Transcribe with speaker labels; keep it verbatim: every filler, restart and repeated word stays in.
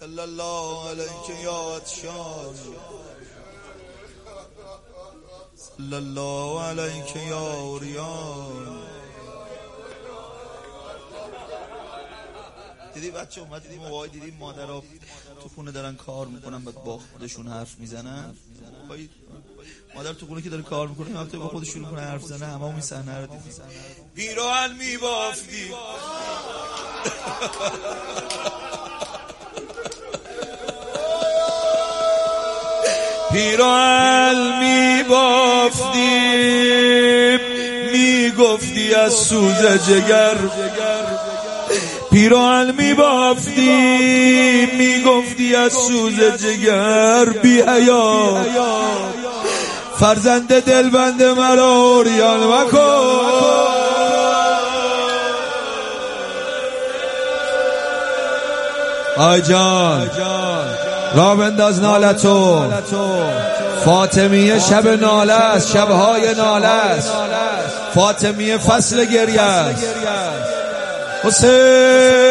Speaker 1: صلی الله علیک یا عطشان، صلی الله علیک یا اوریان. دیدی بچه اومد دیدی موقعی دیدی مادرها تو خونه دارن کار میکنن بعد با خودشون حرف میزنن. مادر تو خونه که داره کار میکنه وقتی با خودش شروع کنه حرف زنه همه اون صحنه رو دیدی. پیراهن میبافتی پیراهن میبافتی میگفتی از سوز جگر، پیراهن میبافتی میگفتی از سوز جگر، بی حیا فرزند دلبند مرا اوریان مکن. آی جان را بنداز نالتو، فاطمیه شب ناله است، شبهای ناله است، فاطمیه فصل گریه است. حسین